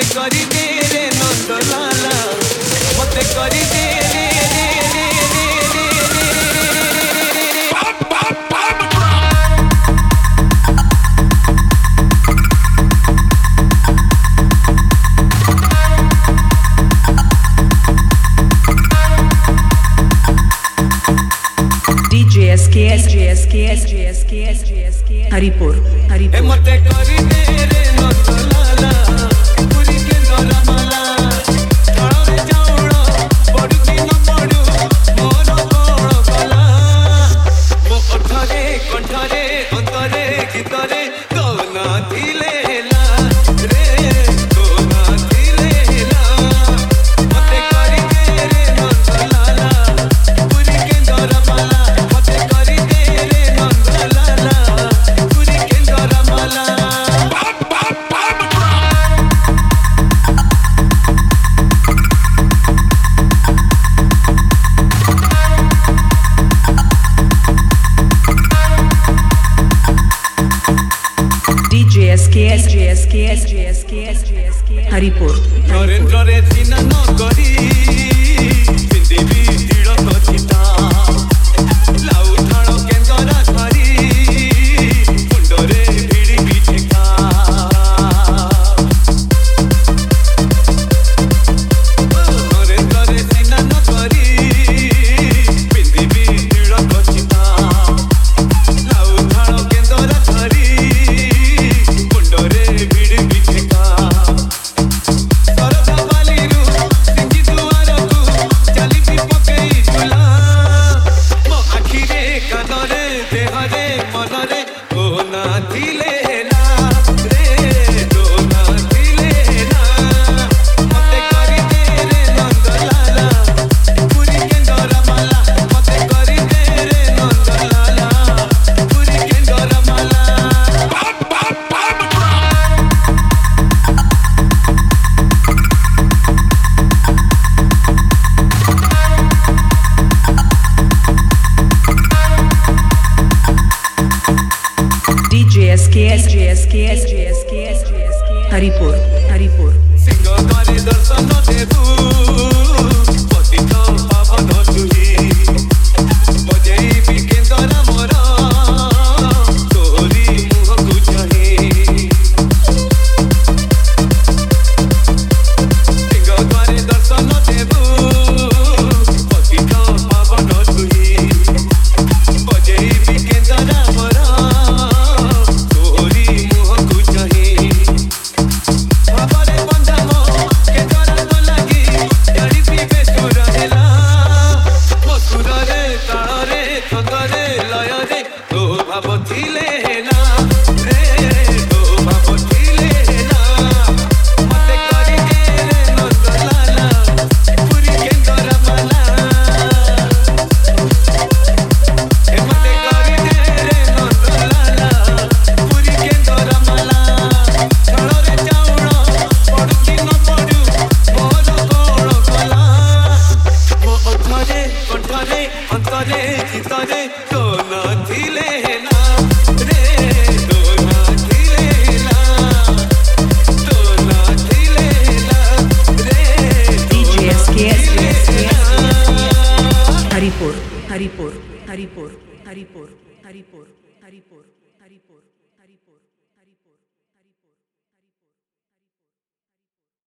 करी दे रे नंद लाला मते करी दे रे रे रे रे हरिपुर मते करी दे रे नंद लाला पूरी के दरा माला तळ रे जाउड़ो पडु कि न पडु मोर कोण कला मो अठरे कंठरे अंतरे गीतरे कोना थिले ला रे कोना थिले ला मते करी दे रे नंद लाला पूरी के दरा माला मते करी दे रे नंद लाला हरिपुर नरेंद्र रे चिन्ह न करी सिंधीबी दृढ़ कथिता लाउ ठाण केंदरा धरी मुंडरे भिड़ी बिठेका नरेंद्र रे चिन्ह न करी सिंधीबी दृढ़ कथिता लाउ ठाण केंदरा धरी मुंडरे भिड़ी बिठेका हरिपुर सिंह द्वारे दर्शन देबू पतित पावन तुही बजेई बिकेंदर मोर तोरी मुह को चाहे सिंह द्वारे दर्शन देबू पतित पावन तुही बजेई बिकेंदर मोर तोरी मुह को चाहे बाबारे बंधामो के द्वारा तो लगी जड़ी पीबे तू रहेला मधुर रे ताल रे छंद रे लय रे तो भाव थिले ना रे तो भाव थिले ना मते करी दे रे नंद लाला पूरी केंदर माला मते करी दे रे नंद लाला पूरी केंदर माला तळ रे जाउड़ो पडु कि न पडु मोर कोण कला मो अठरे कंठरे अंतरे गीतरे तो न थिले ना रे तो न थिले ना तो न थिले ना रे हरिपुर हरिपुर हरिपुर हरिपुर हरिपुर हरिपुर हरिपुर हरिपुर हरिपुर